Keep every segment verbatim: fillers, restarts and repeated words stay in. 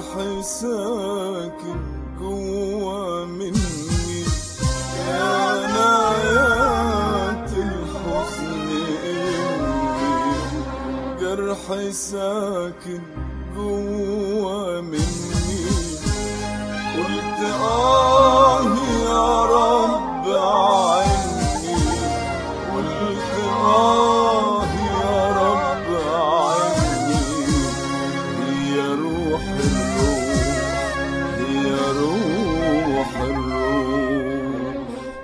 جرحي ساكن جوا مني، يا نايات الحزن إني جرحي ساكن جوا مني. قلت آه يا رب عني، قلت آه يا رب عني. هي روح الروح، هي روح الروح.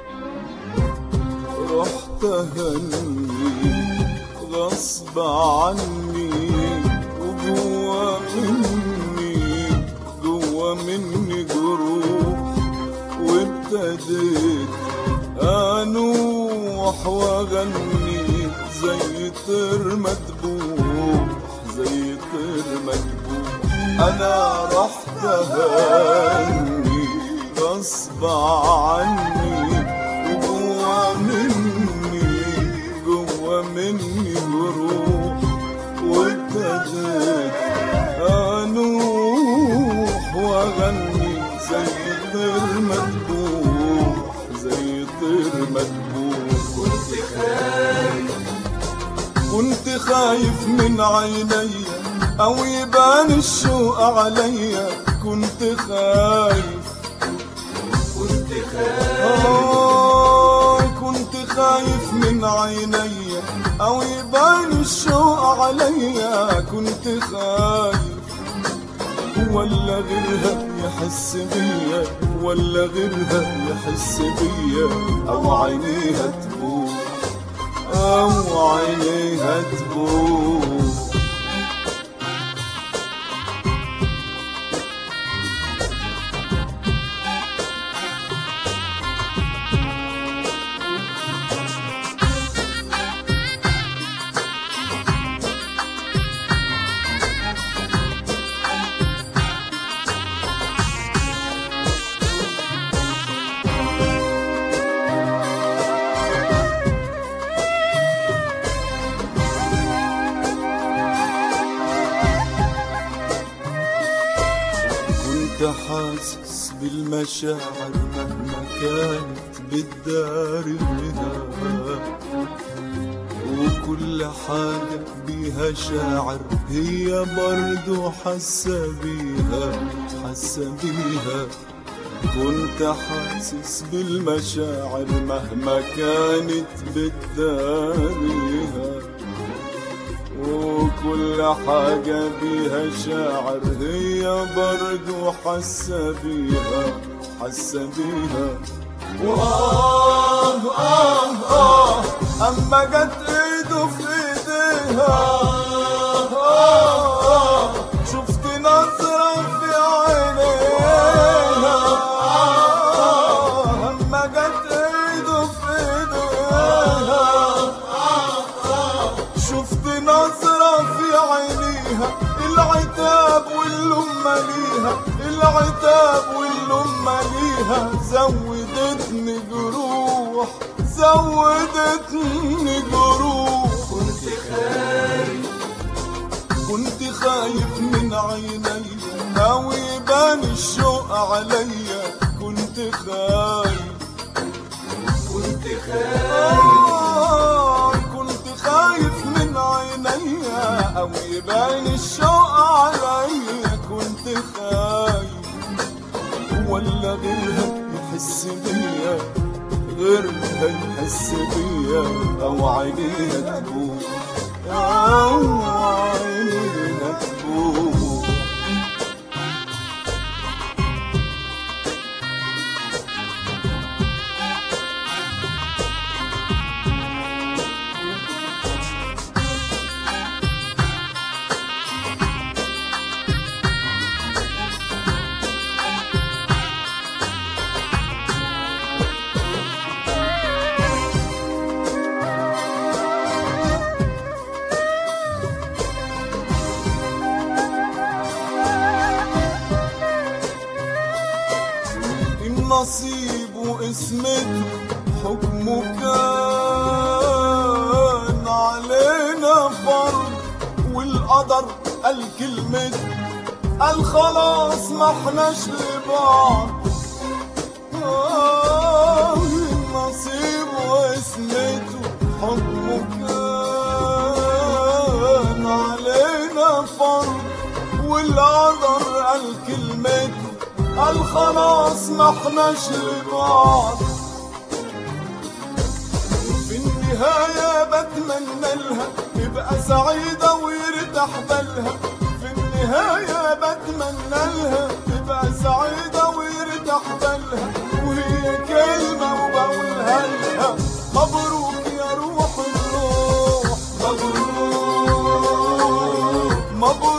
رحت أهني غصب عني، وجوا مني جوا مني جروح. وابتديت أنوح وأغني زي طير مدبوح، زي طير مدبوح. أنا رحت أهني غصب عني، وجوا مني جوا مني جروح. وابتديت أنوح وأغني زي طير مدبوح، زي طير مدبوح. كنت خايف، كنت خايف من عيني أو يبان الشوق عليا. كنت خايف، كنت خايف آه كنت خايف من عيني أو يبان الشوق عليا. كنت خايف ولا غيرها يحس بيا، ولا غيرها يحس بيا. أو عينيها تبوح، أو عينيها تبوح. كنت حاسس بالمشاعر مهما كانت بتداريها، وكل حاجة بيها شاعر هي برضو حاسة بيها، حاسة بيها. كنت حاسس بالمشاعر مهما كانت بتداريها، وكل حاجة بيها شاعر هي برضو حاسة بيها، حاسة بيها. وآه آه آه أما جت إيده في إيديها، آه آه شفت نظرة في عينيها. آه أما جت إيده في إيديها، شفت نظرة في عينيها. العتاب واللوم ليها، العتاب واللوم ليها. زودتني جروح، زودتني جروح. كنت خايف، كنت خايف من عيني أو يبان الشوق عليا. كنت خايف، كنت خايف كنت خايف من عيني أو يبان الشوق عليا. كنت خايف ولا غيرها يحس بيا، غيرها يحس بيا. أو عينيها تبوح، أو عينيها تبوح. نصيب واسمته حكمه كان علينا فرض، والقدر قال كلمته قال خلاص ما احناش لبعض. آه النصيب واسمته حكمه كان علينا فرض، والقدر قال كلمته قال خلاص ما احناش لبعض. في النهاية بتمنى لها تبقى سعيدة ويرتاح بالها، في النهاية بتمنى لها تبقى سعيدة ويرتاح بالها، وهي كلمة وبقولها لها مبروك يا روح الروح، مبروك مبروك